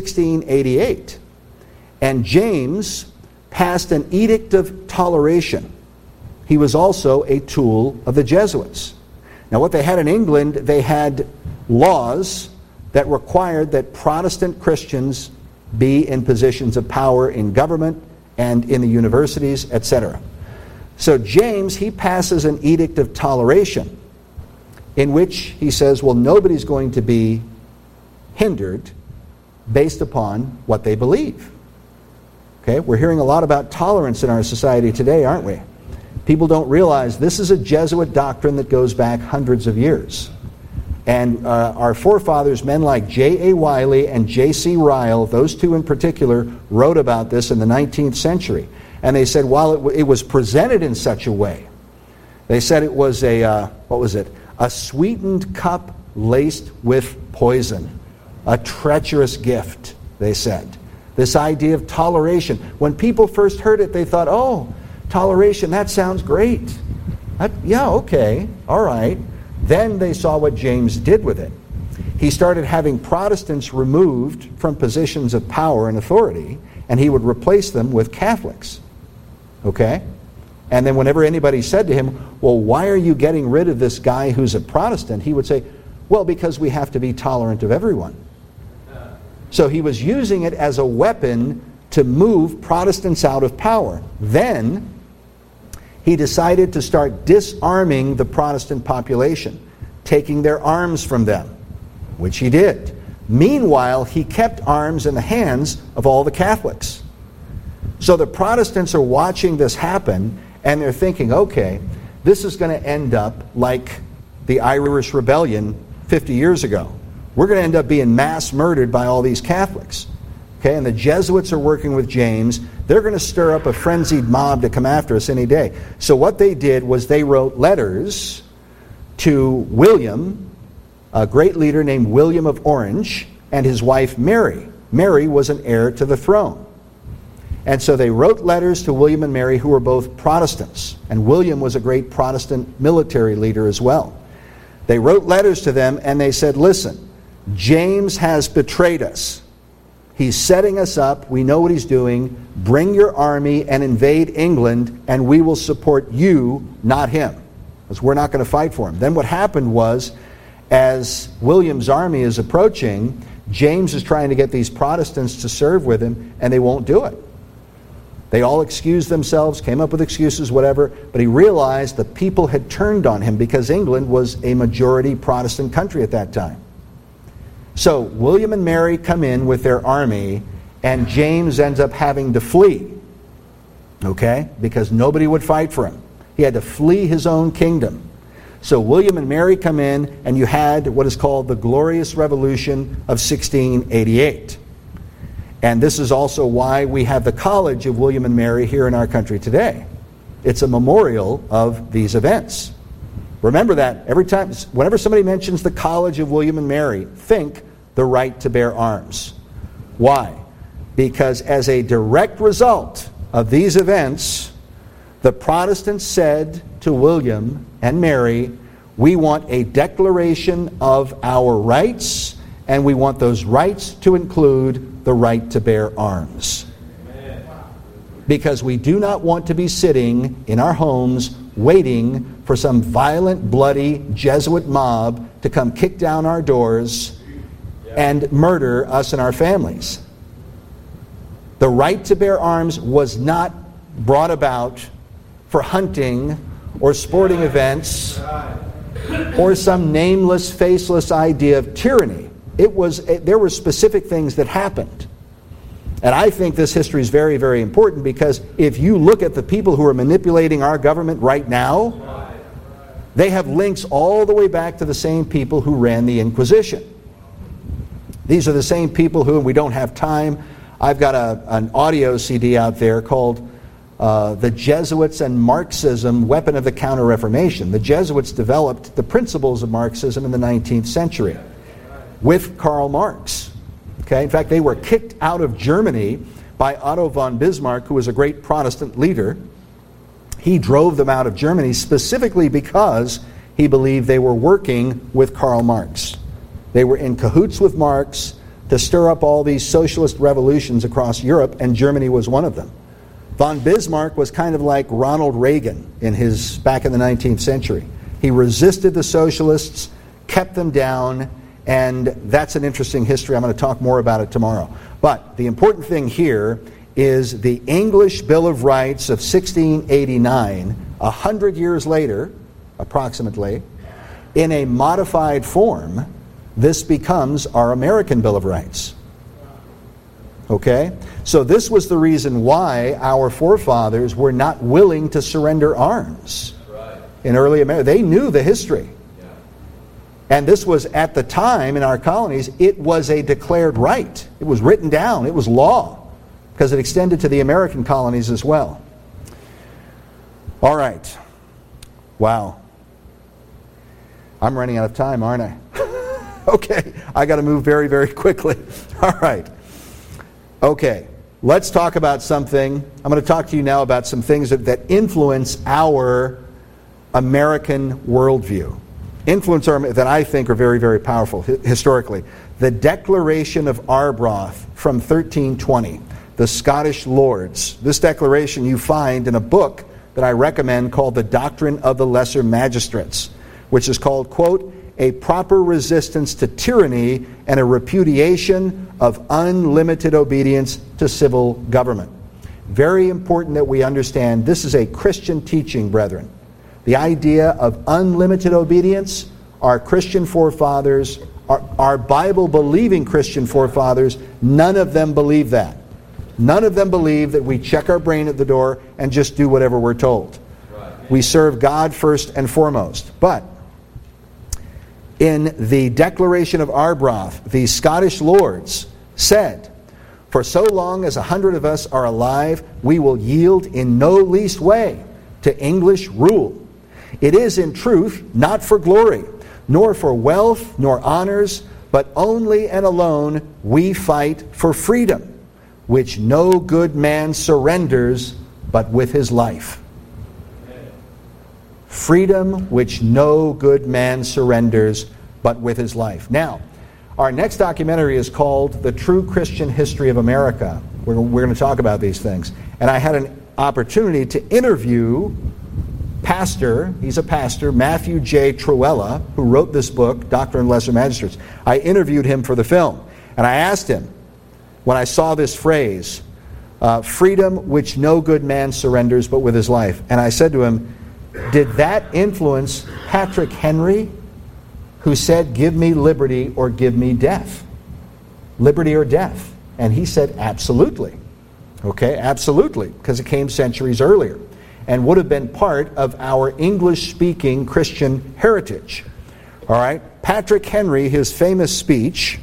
S1: 1688. And James passed an edict of toleration. He was also a tool of the Jesuits. Now, what they had in England, they had laws that required that Protestant Christians be in positions of power in government and in the universities, etc. So James, he passes an edict of toleration in which he says, well, nobody's going to be hindered based upon what they believe. Okay, we're hearing a lot about tolerance in our society today, aren't we? People don't realize this is a Jesuit doctrine that goes back hundreds of years. And our forefathers, men like J.A. Wiley and J.C. Ryle, those two in particular, wrote about this in the 19th century. And they said while it was presented in such a way, they said it was a sweetened cup laced with poison, a treacherous gift, they said. This idea of toleration. When people first heard it, they thought, oh, toleration, that sounds great. Yeah, okay, all right. Then they saw what James did with it. He started having Protestants removed from positions of power and authority, and he would replace them with Catholics. Okay? And then whenever anybody said to him, well, why are you getting rid of this guy who's a Protestant? He would say, well, because we have to be tolerant of everyone. So he was using it as a weapon to move Protestants out of power. Then he decided to start disarming the Protestant population, taking their arms from them, which he did. Meanwhile, he kept arms in the hands of all the Catholics. So the Protestants are watching this happen, and they're thinking, okay, this is going to end up like the Irish Rebellion 50 years ago. We're going to end up being mass murdered by all these Catholics. Okay, and the Jesuits are working with James. They're going to stir up a frenzied mob to come after us any day. So what they did was they wrote letters to William, a great leader named William of Orange, and his wife Mary. Mary was an heir to the throne. And so they wrote letters to William and Mary, who were both Protestants. And William was a great Protestant military leader as well. They wrote letters to them and they said, listen, James has betrayed us. He's setting us up. We know what he's doing. Bring your army and invade England, and we will support you, not him, because we're not going to fight for him. Then what happened was, as William's army is approaching, James is trying to get these Protestants to serve with him, and they won't do it. They all excused themselves, came up with excuses, whatever, but he realized the people had turned on him because England was a majority Protestant country at that time. So William and Mary come in with their army, and James ends up having to flee, okay, because nobody would fight for him. He had to flee his own kingdom. So William and Mary come in, and you had what is called the Glorious Revolution of 1688. And this is also why we have the College of William and Mary here in our country today. It's a memorial of these events. Remember that every time, whenever somebody mentions the College of William and Mary, think the right to bear arms. Why? Because as a direct result of these events, the Protestants said to William and Mary, we want a declaration of our rights, and we want those rights to include the right to bear arms. Amen. Because we do not want to be sitting in our homes waiting for some violent, bloody Jesuit mob to come kick down our doors and murder us and our families. The right to bear arms was not brought about for hunting or sporting events or some nameless, faceless idea of tyranny. There were specific things that happened. And I think this history is very, very important, because if you look at the people who are manipulating our government right now, they have links all the way back to the same people who ran the Inquisition. These are the same people who, we don't have time, I've got an audio CD out there called The Jesuits and Marxism, Weapon of the Counter-Reformation. The Jesuits developed the principles of Marxism in the 19th century with Karl Marx. Okay? In fact, they were kicked out of Germany by Otto von Bismarck, who was a great Protestant leader. He drove them out of Germany specifically because he believed they were working with Karl Marx. They were in cahoots with Marx to stir up all these socialist revolutions across Europe, and Germany was one of them. Von Bismarck was kind of like Ronald Reagan back in the 19th century. He resisted the socialists, kept them down, and that's an interesting history. I'm going to talk more about it tomorrow. But the important thing here is the English Bill of Rights of 1689, 100 years later, approximately, in a modified form. This becomes our American Bill of Rights. Okay? So this was the reason why our forefathers were not willing to surrender arms in early America. They knew the history. And this was, at the time in our colonies, it was a declared right. It was written down. It was law, because it extended to the American colonies as well. All right. Wow. I'm running out of time, aren't I? Okay. I got to move very, very quickly. All right. Okay. Let's talk about something. I'm going to talk to you now about some things that influence our American worldview. That I think are very, very powerful historically. The Declaration of Arbroath from 1320, the Scottish Lords. This declaration you find in a book that I recommend called The Doctrine of the Lesser Magistrates, which is called, quote, a proper resistance to tyranny and a repudiation of unlimited obedience to civil government. Very important that we understand this is a Christian teaching, brethren. The idea of unlimited obedience, our Christian forefathers, our Bible-believing Christian forefathers, none of them believe that. None of them believe that we check our brain at the door and just do whatever we're told. Right. We serve God first and foremost. But in the Declaration of Arbroath, the Scottish Lords said, for so long as 100 of us are alive, we will yield in no least way to English rule. It is in truth not for glory, nor for wealth, nor honors, but only and alone we fight for freedom, which no good man surrenders but with his life. Freedom which no good man surrenders but with his life. Now, our next documentary is called The True Christian History of America. We're going to talk about these things. And I had an opportunity to interview he's a pastor, Matthew J. Truella, who wrote this book, Doctrine of Lesser Magistrates. I interviewed him for the film. And I asked him, when I saw this phrase, freedom which no good man surrenders but with his life. And I said to him, did that influence Patrick Henry, who said, give me liberty or give me death? Liberty or death? And he said, absolutely. Okay, absolutely, because it came centuries earlier and would have been part of our English-speaking Christian heritage. All right, Patrick Henry, his famous speech.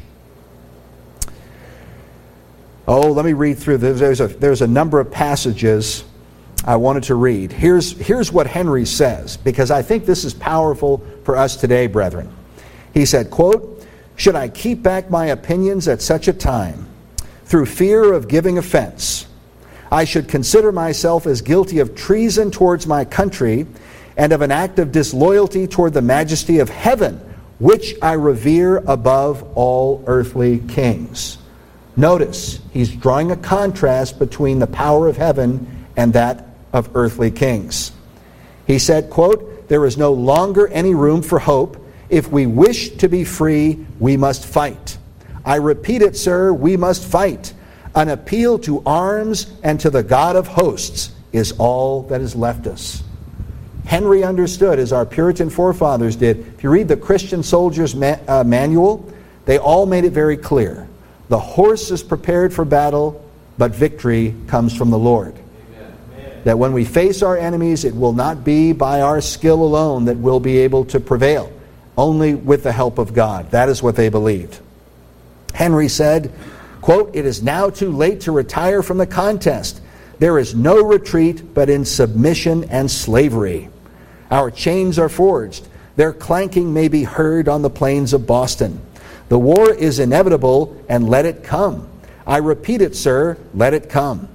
S1: Oh, let me read through this. There's a number of passages I wanted to read. Here's what Henry says, because I think this is powerful for us today, brethren. He said, quote, should I keep back my opinions at such a time, through fear of giving offense, I should consider myself as guilty of treason towards my country and of an act of disloyalty toward the majesty of heaven, which I revere above all earthly kings. Notice, he's drawing a contrast between the power of heaven and that of earthly kings. He said, quote, there is no longer any room for hope. If we wish to be free, we must fight. I repeat it, sir, we must fight. An appeal to arms and to the God of hosts is all that is left us. Henry understood, as our Puritan forefathers did. If you read the Christian Soldier's Manual, they all made it very clear. The horse is prepared for battle, but victory comes from the Lord. Amen. That when we face our enemies, it will not be by our skill alone that we'll be able to prevail, only with the help of God. That is what they believed. Henry said, quote, it is now too late to retire from the contest. There is no retreat but in submission and slavery. Our chains are forged. Their clanking may be heard on the plains of Boston. The war is inevitable, and let it come. I repeat it, sir, let it come.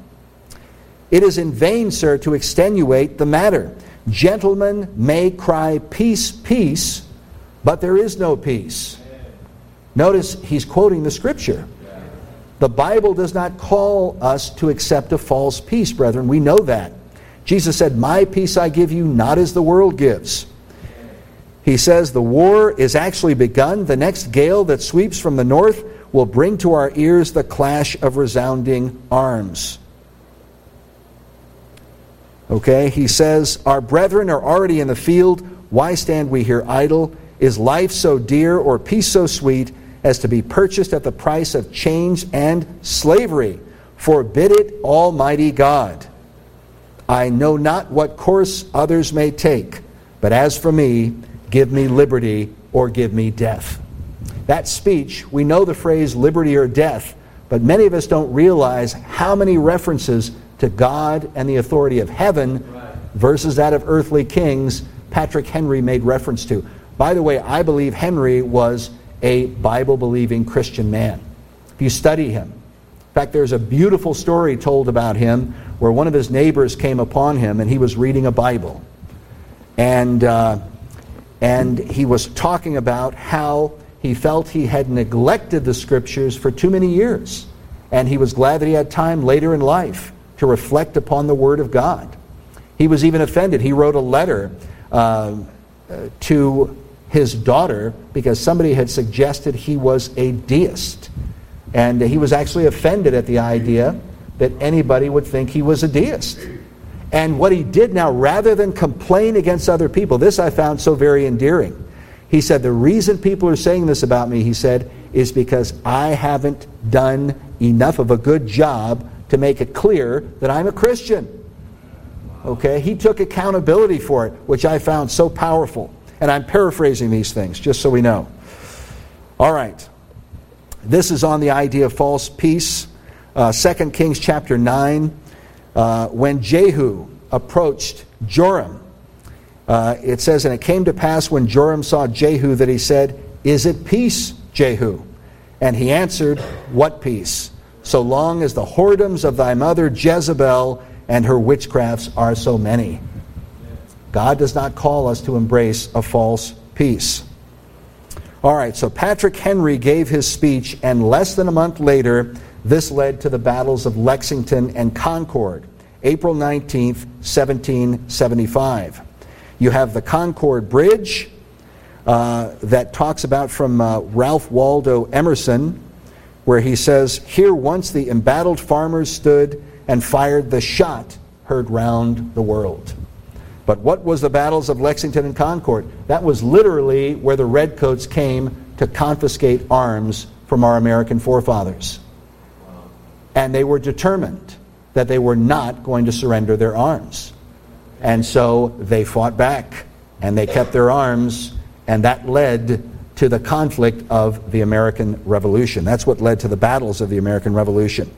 S1: It is in vain, sir, to extenuate the matter. Gentlemen may cry, peace, peace, but there is no peace. Notice he's quoting the Scripture. The Bible does not call us to accept a false peace, brethren. We know that. Jesus said, my peace I give you, not as the world gives. He says the war is actually begun. The next gale that sweeps from the north will bring to our ears the clash of resounding arms. Okay, he says, our brethren are already in the field. Why stand we here idle? Is life so dear or peace so sweet as to be purchased at the price of chains and slavery? Forbid it, Almighty God. I know not what course others may take, but as for me, give me liberty or give me death. That speech, we know the phrase liberty or death, but many of us don't realize how many references to God and the authority of heaven versus that of earthly kings Patrick Henry made reference to. By the way, I believe Henry was a Bible-believing Christian man. If you study him, in fact, there's a beautiful story told about him where one of his neighbors came upon him and he was reading a Bible. And he was talking about how he felt he had neglected the Scriptures for too many years. And he was glad that he had time later in life to reflect upon the Word of God. He was even offended. He wrote a letter to his daughter because somebody had suggested he was a deist. And he was actually offended at the idea that anybody would think he was a deist. And what he did now, rather than complain against other people, this I found so very endearing. He said, the reason people are saying this about me, he said, is because I haven't done enough of a good job to make it clear that I'm a Christian. Okay? He took accountability for it, which I found so powerful. And I'm paraphrasing these things, just so we know. All right. This is on the idea of false peace. 2 Kings chapter 9. When Jehu approached Joram, it says, and it came to pass when Joram saw Jehu that he said, is it peace, Jehu? And he answered, what peace? So long as the whoredoms of thy mother Jezebel and her witchcrafts are so many. God does not call us to embrace a false peace. All right, so Patrick Henry gave his speech, and less than a month later, this led to the battles of Lexington and Concord, April 19th, 1775. You have the Concord Bridge that talks about from Ralph Waldo Emerson, where he says, here once the embattled farmers stood and fired the shot heard round the world. But what was the battles of Lexington and Concord? That was literally where the Redcoats came to confiscate arms from our American forefathers. And they were determined that they were not going to surrender their arms. And so they fought back, and they kept their arms, and that led to the conflict of the American Revolution. That's what led to the battles of the American Revolution.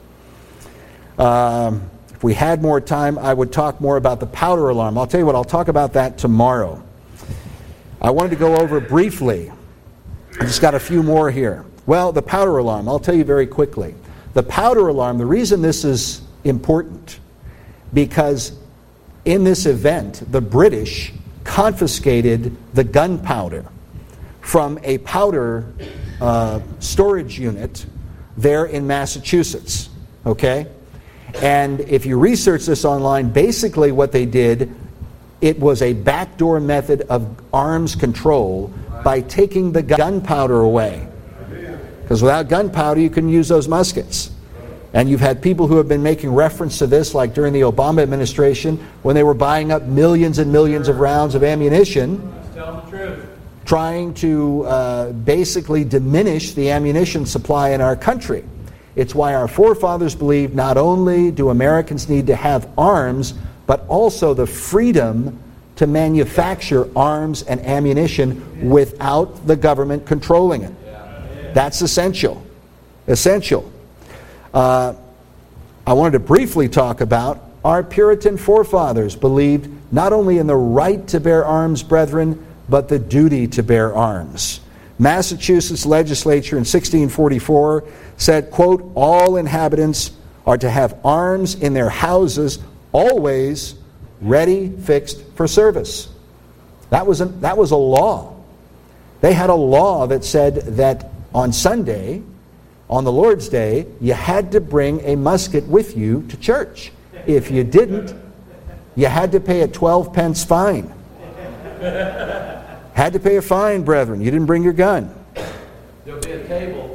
S1: If we had more time, I would talk more about the powder alarm. I'll tell you what, I'll talk about that tomorrow. I wanted to go over briefly. I just got a few more here. Well, the powder alarm, I'll tell you very quickly. The powder alarm, the reason this is important, because in this event, the British confiscated the gunpowder from a powder storage unit there in Massachusetts. Okay? And if you research this online, basically what they did, it was a backdoor method of arms control by taking the gunpowder away. Because without gunpowder, you couldn't use those muskets. And you've had people who have been making reference to this, like during the Obama administration, when they were buying up millions and millions of rounds of ammunition, trying to basically diminish the ammunition supply in our country. It's why our forefathers believed not only do Americans need to have arms, but also the freedom to manufacture arms and ammunition without the government controlling it. That's essential. Essential. I wanted to briefly talk about our Puritan forefathers believed not only in the right to bear arms, brethren, but the duty to bear arms. Massachusetts legislature in 1644 said, quote, all inhabitants are to have arms in their houses always ready, fixed for service. That was a law. They had a law that said that on Sunday, on the Lord's Day, you had to bring a musket with you to church. If you didn't, you had to pay a 12 pence fine. Had to pay a fine, brethren. You didn't bring your gun.
S2: There'll be a table.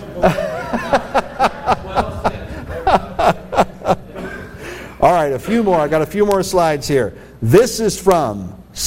S1: All right, a few more. I got a few more slides here. This is from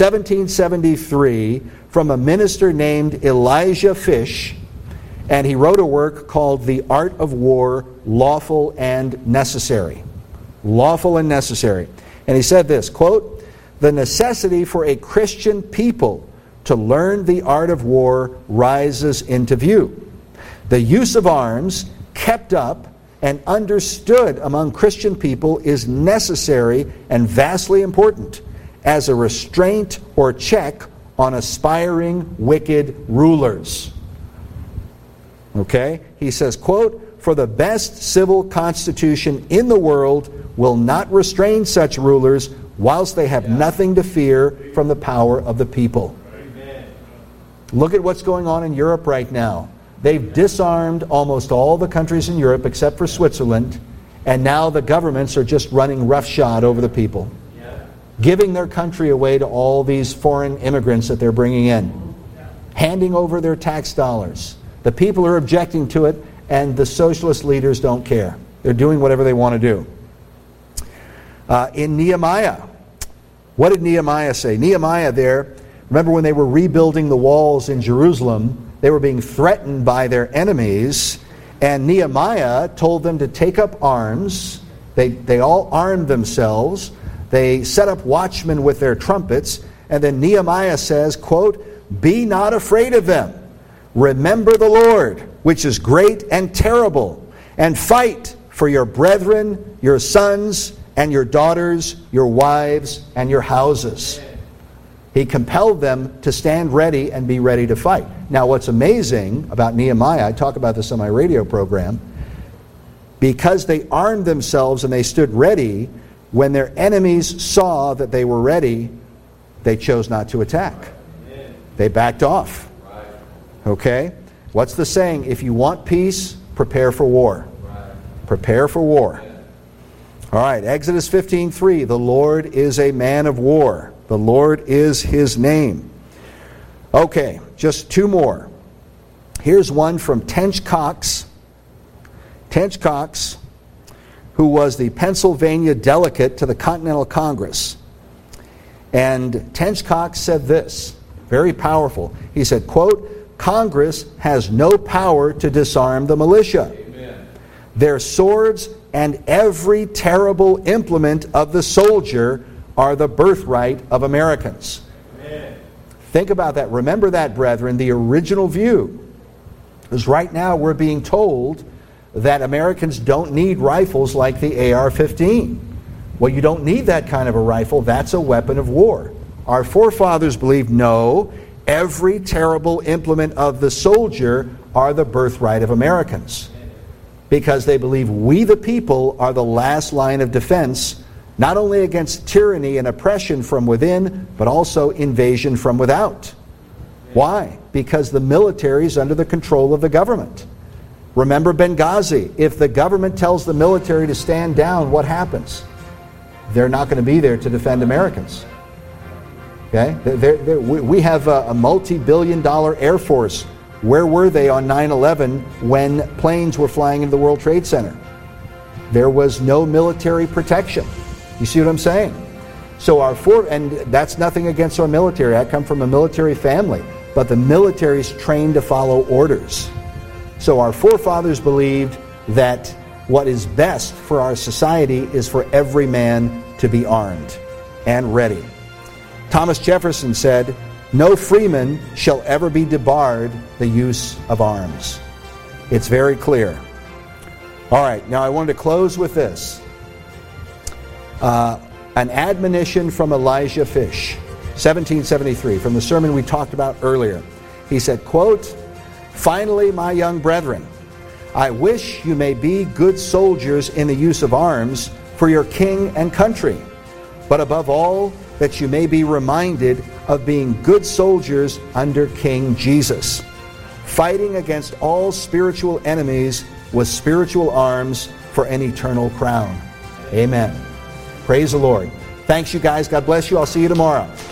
S1: 1773 from a minister named Elijah Fish, and he wrote a work called The Art of War, Lawful and Necessary. Lawful and necessary. And he said this, quote, the necessity for a Christian people to learn the art of war rises into view. The use of arms kept up and understood among Christian people is necessary and vastly important as a restraint or check on aspiring wicked rulers. Okay? He says, quote, "For the best civil constitution in the world will not restrain such rulers whilst they have nothing to fear from the power of the people." Amen. Look at what's going on in Europe right now. They've disarmed almost all the countries in Europe except for Switzerland, and now the governments are just running roughshod over the people, giving their country away to all these foreign immigrants that they're bringing in, handing over their tax dollars. The people are objecting to it, and the socialist leaders don't care. They're doing whatever they want to do. In Nehemiah, what did Nehemiah say? Nehemiah there, remember when they were rebuilding the walls in Jerusalem, they were being threatened by their enemies, and Nehemiah told them to take up arms. They all armed themselves. They set up watchmen with their trumpets, and then Nehemiah says, quote, "Be not afraid of them. Remember the Lord, which is great and terrible, and fight for your brethren, your sons, and your daughters, your wives, and your houses." He compelled them to stand ready and be ready to fight. Now, what's amazing about Nehemiah, I talk about this on my radio program, because they armed themselves and they stood ready, when their enemies saw that they were ready, they chose not to attack. They backed off. Okay? What's the saying? If you want peace, prepare for war. Prepare for war. All right, Exodus 15:3. The Lord is a man of war. The Lord is his name. Okay, just two more. Here's one from Tench Coxe. Tench Coxe, who was the Pennsylvania delegate to the Continental Congress. And Tench Coxe said this, very powerful. He said, quote, "Congress has no power to disarm the militia. Amen. Their swords and every terrible implement of the soldier are the birthright of Americans." Amen. Think about that. Remember that, brethren. The original view is right now we're being told that Americans don't need rifles like the AR-15. Well, you don't need that kind of a rifle. That's a weapon of war. Our forefathers believed, no, every terrible implement of the soldier are the birthright of Americans. Because they believe we, the people, are the last line of defense, not only against tyranny and oppression from within, but also invasion from without. Why? Because the military is under the control of the government. Remember Benghazi. If the government tells the military to stand down, what happens? They're not going to be there to defend Americans. Okay? We have a multi-billion-dollar Air Force. Where were they on 9/11 when planes were flying into the World Trade Center? There was no military protection. You see what I'm saying? So and that's nothing against our military. I come from a military family, but the military is trained to follow orders. So our forefathers believed that what is best for our society is for every man to be armed and ready. Thomas Jefferson said, "No freeman shall ever be debarred the use of arms." It's very clear. All right, now I wanted to close with this. An admonition from Elijah Fish, 1773, from the sermon we talked about earlier. He said, quote, "Finally, my young brethren, I wish you may be good soldiers in the use of arms for your king and country, but above all, that you may be reminded of being good soldiers under King Jesus, fighting against all spiritual enemies with spiritual arms for an eternal crown." Amen. Praise the Lord. Thanks, you guys. God bless you. I'll see you tomorrow.